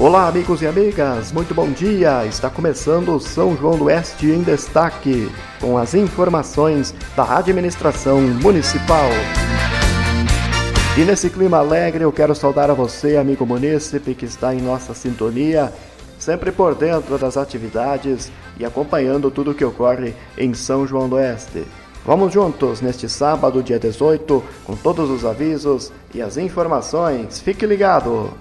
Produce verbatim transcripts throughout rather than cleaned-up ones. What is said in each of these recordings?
Olá, amigos e amigas, muito bom dia! Está começando o São João do Oeste em Destaque, com as informações da administração municipal. E nesse clima alegre eu quero saudar a você, amigo munícipe, que está em nossa sintonia, sempre por dentro das atividades e acompanhando tudo o que ocorre em São João do Oeste. Vamos juntos neste sábado, dia dezoito, com todos os avisos e as informações. Fique ligado!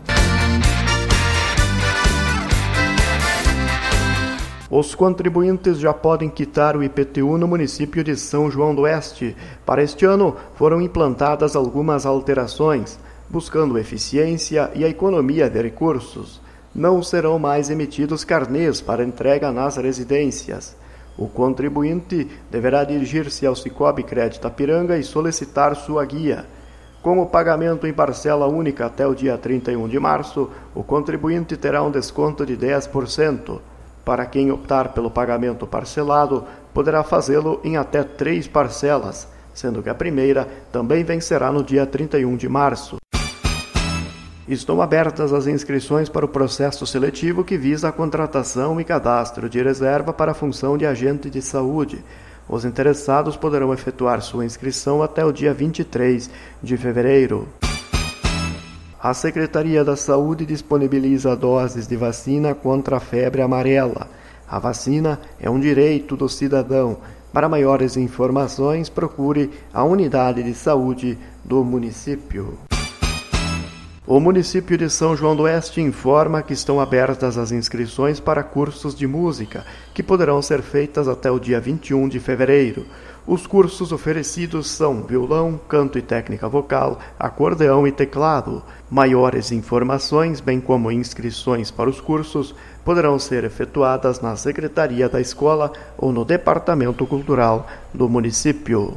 Os contribuintes já podem quitar o I P T U no município de São João do Oeste. Para este ano, foram implantadas algumas alterações, buscando eficiência e a economia de recursos. Não serão mais emitidos carnês para entrega nas residências. O contribuinte deverá dirigir-se ao Cicobi Crédito Apiranga e solicitar sua guia. Com o pagamento em parcela única até o dia trinta e um de março, o contribuinte terá um desconto de dez por cento. Para quem optar pelo pagamento parcelado, poderá fazê-lo em até três parcelas, sendo que a primeira também vencerá no dia trinta e um de março. Estão abertas as inscrições para o processo seletivo que visa a contratação e cadastro de reserva para a função de agente de saúde. Os interessados poderão efetuar sua inscrição até o dia vinte e três de fevereiro. A Secretaria da Saúde disponibiliza doses de vacina contra a febre amarela. A vacina é um direito do cidadão. Para maiores informações, procure a unidade de saúde do município. O município de São João do Oeste informa que estão abertas as inscrições para cursos de música, que poderão ser feitas até o dia vinte e um de fevereiro. Os cursos oferecidos são violão, canto e técnica vocal, acordeão e teclado. Maiores informações, bem como inscrições para os cursos, poderão ser efetuadas na Secretaria da Escola ou no Departamento Cultural do município.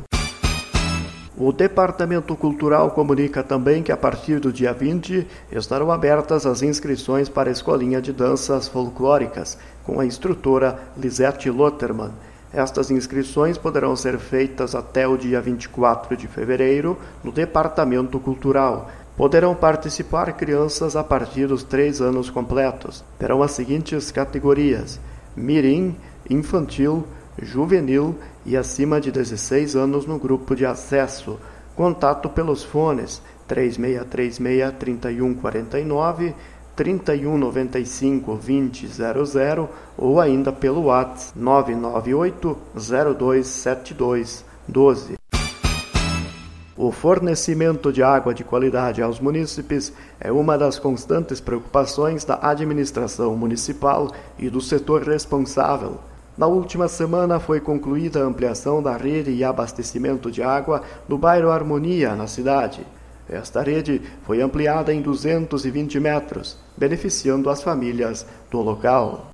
O Departamento Cultural comunica também que a partir do dia vinte estarão abertas as inscrições para a Escolinha de Danças Folclóricas, com a instrutora Lisete Lotterman. Estas inscrições poderão ser feitas até o dia vinte e quatro de fevereiro no Departamento Cultural. Poderão participar crianças a partir dos três anos completos. Terão as seguintes categorias: mirim, infantil, juvenil e acima de dezesseis anos no grupo de acesso. Contato pelos fones três seis três seis, três um quatro nove, trinta e um noventa e cinco, vinte zero zero ou ainda pelo WhatsApp nove nove oito, zero dois sete dois, doze. O fornecimento de água de qualidade aos munícipes é uma das constantes preocupações da administração municipal e do setor responsável. Na última semana foi concluída a ampliação da rede e abastecimento de água no bairro Harmonia, na cidade. Esta rede foi ampliada em duzentos e vinte metros, beneficiando as famílias do local.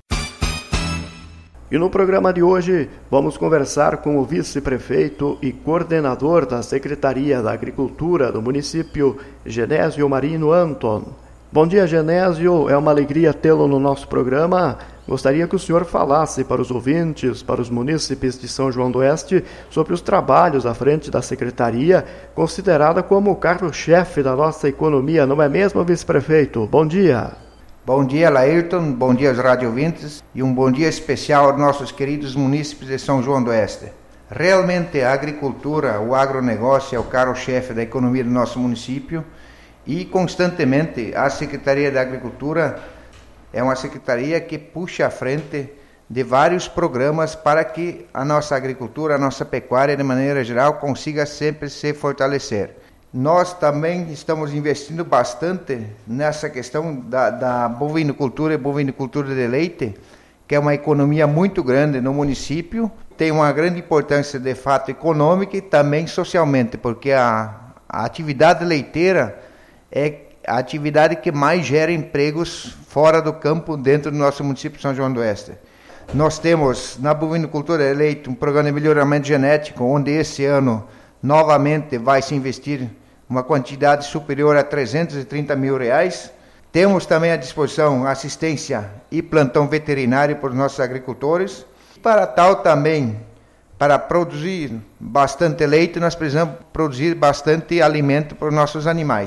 E no programa de hoje, vamos conversar com o vice-prefeito e coordenador da Secretaria da Agricultura do município, Genésio Marino Anton. Bom dia, Genésio. É uma alegria tê-lo no nosso programa. Gostaria que o senhor falasse para os ouvintes, para os munícipes de São João do Oeste, sobre os trabalhos à frente da Secretaria, considerada como o carro-chefe da nossa economia, não é mesmo, vice-prefeito? Bom dia. Bom dia, Laírton. Bom dia aos rádio-ouvintes e um bom dia especial aos nossos queridos munícipes de São João do Oeste. Realmente a agricultura, o agronegócio é o carro-chefe da economia do nosso município e constantemente a Secretaria da Agricultura é uma secretaria que puxa à frente de vários programas para que a nossa agricultura, a nossa pecuária, de maneira geral, consiga sempre se fortalecer. Nós também estamos investindo bastante nessa questão da, da bovinocultura e bovinocultura de leite, que é uma economia muito grande no município, tem uma grande importância de fato econômica e também socialmente, porque a, a atividade leiteira é a atividade que mais gera empregos fora do campo dentro do nosso município de São João do Oeste. Nós temos na bovinocultura de leite um programa de melhoramento genético, onde esse ano novamente vai se investir uma quantidade superior a trezentos e trinta mil reais. Temos também à disposição assistência e plantão veterinário para os nossos agricultores. Para tal também, para produzir bastante leite, nós precisamos produzir bastante alimento para os nossos animais.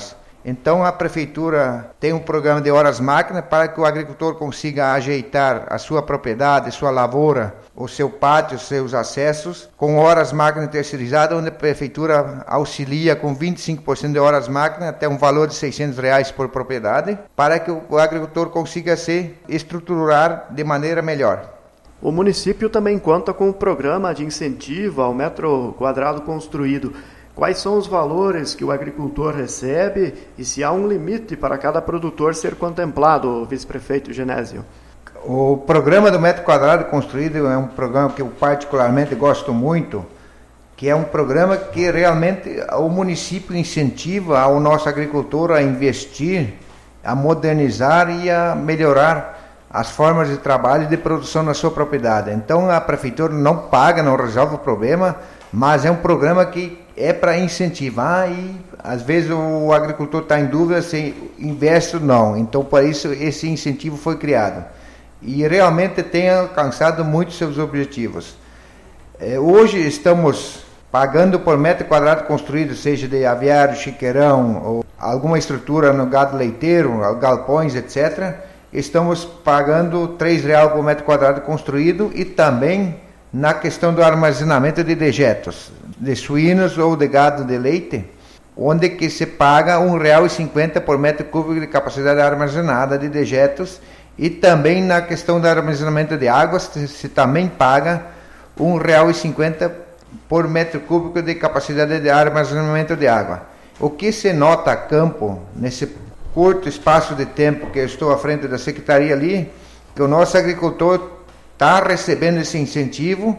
Então a prefeitura tem um programa de horas máquina para que o agricultor consiga ajeitar a sua propriedade, sua lavoura, o seu pátio, seus acessos, com horas máquina terceirizadas, onde a prefeitura auxilia com vinte e cinco por cento de horas máquina até um valor de seiscentos reais por propriedade, para que o agricultor consiga se estruturar de maneira melhor. O município também conta com um programa de incentivo ao metro quadrado construído. Quais são os valores que o agricultor recebe e se há um limite para cada produtor ser contemplado, vice-prefeito Genésio? O programa do metro quadrado construído é um programa que eu particularmente gosto muito, que é um programa que realmente o município incentiva o nosso agricultor a investir, a modernizar e a melhorar as formas de trabalho e de produção na sua propriedade. Então a prefeitura não paga, não resolve o problema, mas é um programa que é para incentivar e às vezes o agricultor está em dúvida se investe ou não. Então por isso esse incentivo foi criado e realmente tem alcançado muito seus objetivos. É, hoje estamos pagando por metro quadrado construído, seja de aviário, chiqueirão ou alguma estrutura no gado leiteiro, galpões, etcétera. Estamos pagando três reais por metro quadrado construído e também na questão do armazenamento de dejetos, de suínos ou de gado de leite, onde que se paga um real e cinquenta por metro cúbico de capacidade armazenada de dejetos e também na questão do armazenamento de águas se também paga um real e cinquenta por metro cúbico de capacidade de armazenamento de água. O que se nota a campo nesse curto espaço de tempo que eu estou à frente da secretaria ali, que o nosso agricultor está recebendo esse incentivo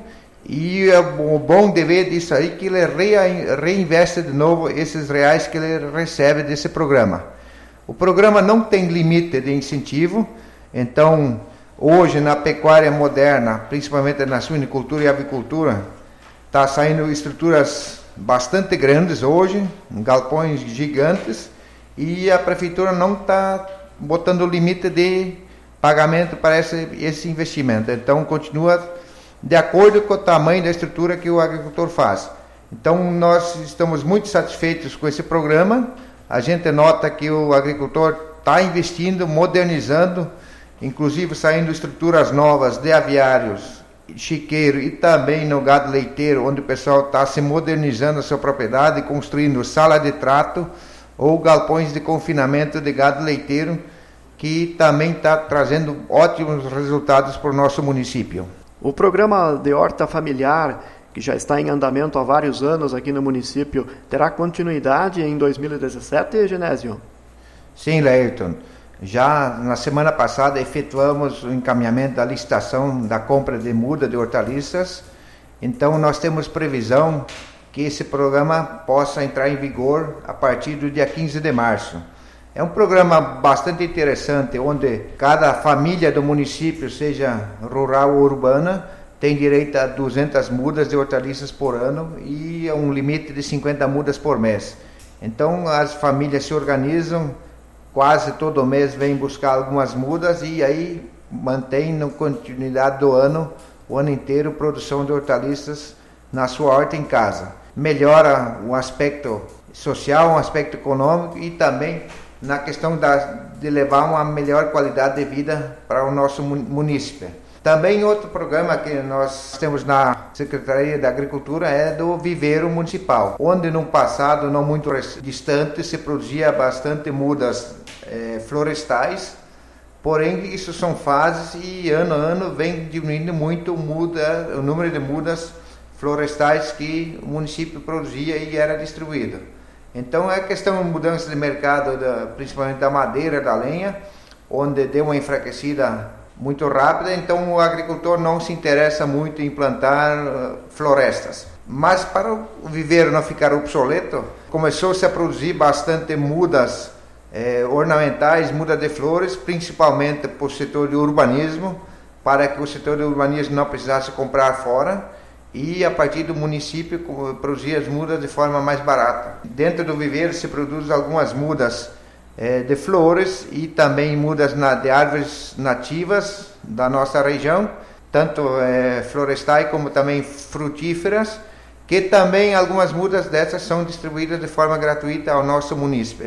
e é o bom dever disso aí que ele reinveste de novo esses reais que ele recebe desse programa. O programa não tem limite de incentivo, então hoje na pecuária moderna, principalmente na suinicultura e avicultura, está saindo estruturas bastante grandes hoje, galpões gigantes, e a prefeitura não está botando limite de pagamento para esse, esse investimento. Então continua de acordo com o tamanho da estrutura que o agricultor faz. Então nós estamos muito satisfeitos com esse programa. A gente nota que o agricultor está investindo, modernizando, inclusive saindo estruturas novas de aviários, chiqueiro e também no gado leiteiro, onde o pessoal está se modernizando a sua propriedade, construindo sala de trato ou galpões de confinamento de gado leiteiro, que também está trazendo ótimos resultados para o nosso município. O programa de horta familiar, que já está em andamento há vários anos aqui no município, terá continuidade em dois mil e dezessete, Genésio? Sim, Laerton. Já na semana passada efetuamos o encaminhamento da licitação da compra de muda de hortaliças. Então nós temos previsão que esse programa possa entrar em vigor a partir do dia quinze de março. É um programa bastante interessante, onde cada família do município, seja rural ou urbana, tem direito a duzentas mudas de hortaliças por ano e a um limite de cinquenta mudas por mês. Então as famílias se organizam, quase todo mês vêm buscar algumas mudas e aí mantém na continuidade do ano, o ano inteiro, produção de hortaliças na sua horta em casa. Melhora o aspecto social, um aspecto econômico e também na questão da, de levar uma melhor qualidade de vida para o nosso município. Também outro programa que nós temos na Secretaria da Agricultura é do Viveiro Municipal, onde no passado não muito distante se produzia bastante mudas eh, florestais, porém isso são fases e ano a ano vem diminuindo muito muda, o número de mudas florestais que o município produzia e era distribuído. Então é questão de mudança de mercado, da, principalmente da madeira, da lenha, onde deu uma enfraquecida muito rápida, então o agricultor não se interessa muito em plantar uh, florestas. Mas para o viveiro não ficar obsoleto, começou-se a produzir bastante mudas eh, ornamentais, mudas de flores, principalmente para o setor de urbanismo, para que o setor de urbanismo não precisasse comprar fora, e a partir do município produzir as mudas de forma mais barata. Dentro do viveiro se produz algumas mudas eh, de flores e também mudas na, de árvores nativas da nossa região, tanto eh, florestais como também frutíferas, que também algumas mudas dessas são distribuídas de forma gratuita ao nosso município.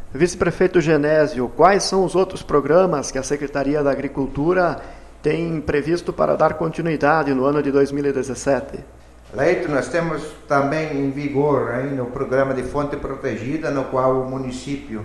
Vice-prefeito Genésio, quais são os outros programas que a Secretaria da Agricultura tem previsto para dar continuidade no ano de dois mil e dezessete? Leito, nós temos também em vigor aí, o programa de fonte protegida, no qual o município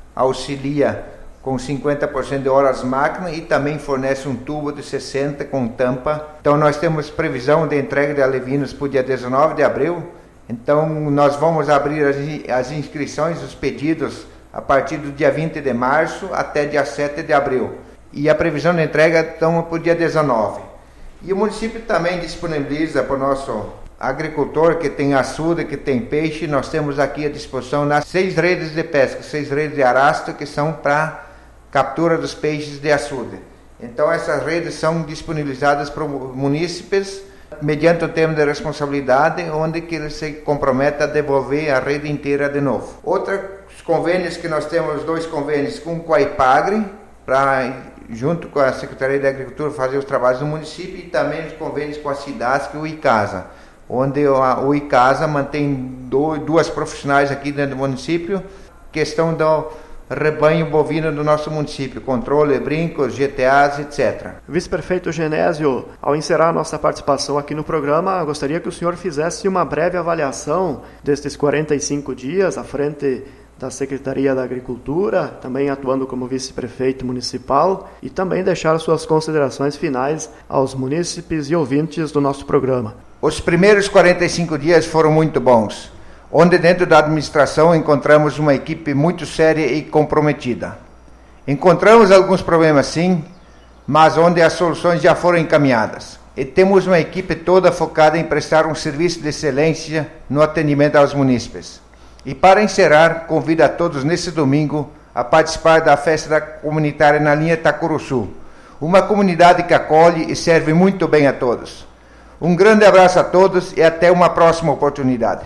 auxilia com cinquenta por cento de horas máquina e também fornece um tubo de sessenta com tampa. Então nós temos previsão de entrega de alevinos para o dia dezenove de abril. Então nós vamos abrir as, as inscrições, os pedidos, a partir do dia vinte de março até dia sete de abril. E a previsão de entrega então para o dia dezenove. E o município também disponibiliza para o nosso agricultor que tem açude, que tem peixe. Nós temos aqui à disposição nas seis redes de pesca, seis redes de arrasto que são para captura dos peixes de açude. Então essas redes são disponibilizadas para os munícipes mediante um termo de responsabilidade, onde que ele se compromete a devolver a rede inteira de novo. Outros convênios que nós temos, dois convênios com o Coipagre, para junto com a Secretaria de Agricultura fazer os trabalhos do município, e também os convênios com a Cidasc e o ICASA, onde o ICASA mantém duas profissionais aqui dentro do município, questão do rebanho bovino do nosso município, controle, brincos, G T As, etcétera. Vice-prefeito Genésio, ao encerrar nossa participação aqui no programa, gostaria que o senhor fizesse uma breve avaliação destes quarenta e cinco dias à frente da Secretaria da Agricultura, também atuando como vice-prefeito municipal, e também deixar suas considerações finais aos munícipes e ouvintes do nosso programa. Os primeiros quarenta e cinco dias foram muito bons, onde dentro da administração encontramos uma equipe muito séria e comprometida. Encontramos alguns problemas sim, mas onde as soluções já foram encaminhadas. E temos uma equipe toda focada em prestar um serviço de excelência no atendimento aos munícipes. E para encerrar, convido a todos nesse domingo a participar da festa comunitária na linha Tacuruçu, uma comunidade que acolhe e serve muito bem a todos. Um grande abraço a todos e até uma próxima oportunidade.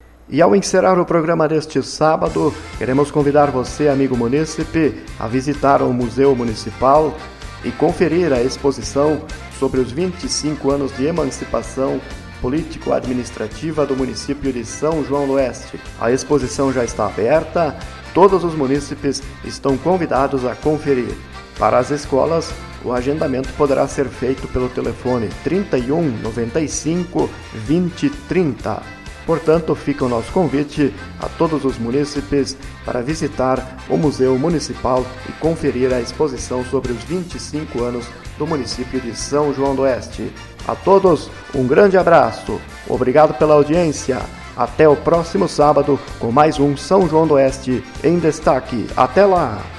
E ao encerrar o programa deste sábado, queremos convidar você, amigo munícipe, a visitar o Museu Municipal e conferir a exposição sobre os vinte e cinco anos de emancipação político-administrativa do município de São João do Oeste. A exposição já está aberta, todos os munícipes estão convidados a conferir. Para as escolas, o agendamento poderá ser feito pelo telefone trinta e um, noventa e cinco, vinte, trinta. Portanto, fica o nosso convite a todos os munícipes para visitar o Museu Municipal e conferir a exposição sobre os vinte e cinco anos do município de São João do Oeste. A todos, um grande abraço. Obrigado pela audiência. Até o próximo sábado com mais um São João do Oeste em destaque. Até lá!